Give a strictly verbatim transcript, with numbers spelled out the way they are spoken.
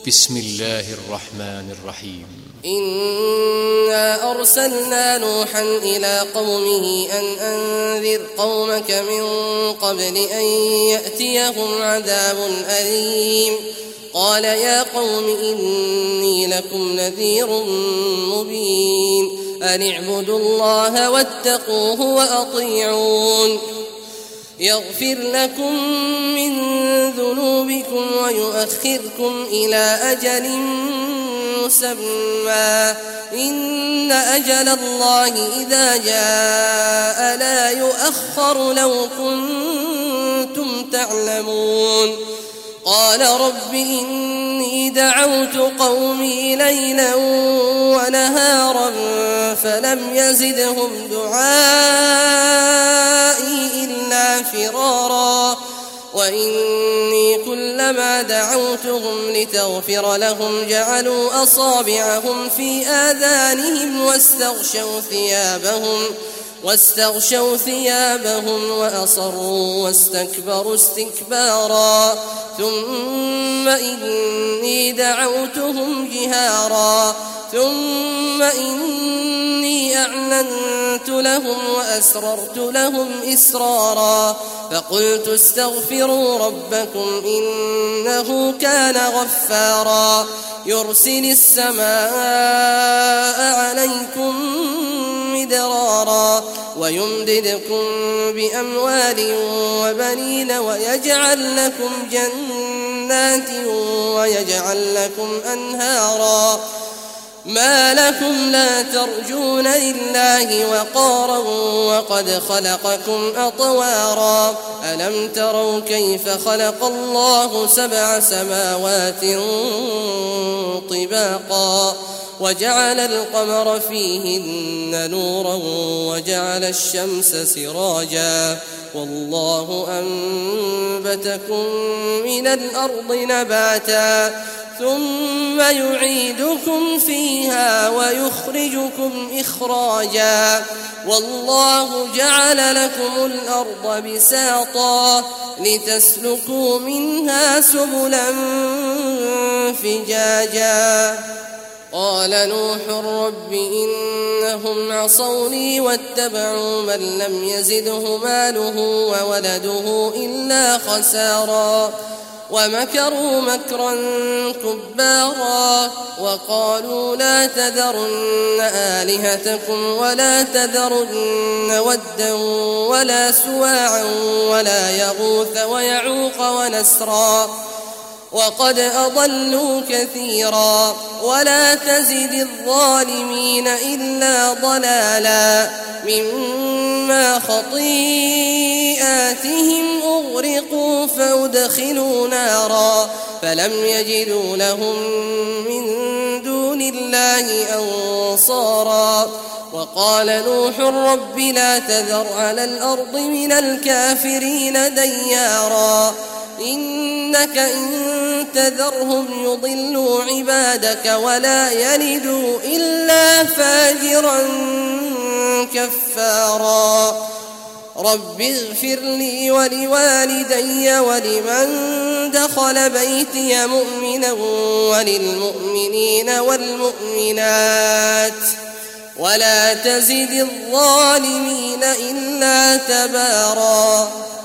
بسم الله الرحمن الرحيم. إنا أرسلنا نوحا إلى قومه أن أنذر قومك من قبل أن يأتيهم عذاب أليم. قال يا قوم إني لكم نذير مبين أن اعبدوا الله واتقوه وأطيعون يغفر لكم من ذنوبكم ويؤخركم إلى أجل مسمى إن أجل الله إذا جاء لا يؤخر لو كنتم تعلمون. قال رب إني دعوت قومي ليلا ونهارا فلم يزدهم دعائي إلا فرارا وإني كلما دعوتهم لتغفر لهم جعلوا أصابعهم في آذانهم واستغشوا ثيابهم واستغشوا ثيابهم وأصروا واستكبروا استكبارا ثم إني دعوتهم جهارا ثم إني أعلنت لهم وأسررت لهم إسرارا فقلت استغفروا ربكم إنه كان غفارا يرسل السماء عليكم مدرارا ويمددكم بأموال وبنين ويجعل لكم جنات ويجعل لكم أنهارا ما لكم لا ترجون لله وقارا وقد خلقكم أطوارا ألم تروا كيف خلق الله سبع سماوات طباقا وجعل القمر فيهن نورا وجعل الشمس سراجا والله أنبتكم من الأرض نباتا ثم يعيدكم فيها ويخرجكم إخراجا والله جعل لكم الأرض بساطا لتسلكوا منها سبلا فجاجا. قال نوح رب إنهم عصوني واتبعوا من لم يزده ماله وولده إلا خسارا ومكروا مكرا كبارا وقالوا لا تذرن آلهتكم ولا تذرن ودا ولا سواعا ولا يغوث ويعوق ونسرا وقد أضلوا كثيرا ولا تزد الظالمين إلا ضلالا مما خطيئاتهم أغرقوا فأدخلوا نارا فلم يجدوا لهم من دون الله أنصارا وقال نوح رب لا تذر على الأرض من الكافرين ديارا إنك إن تذرهم يضلوا عبادك ولا يلدوا إلا فاجرا كفارا. رب اغفر لي ولوالدي ولمن دخل بيتي مؤمنا وللمؤمنين والمؤمنات ولا تزد الظالمين إلا تبارا.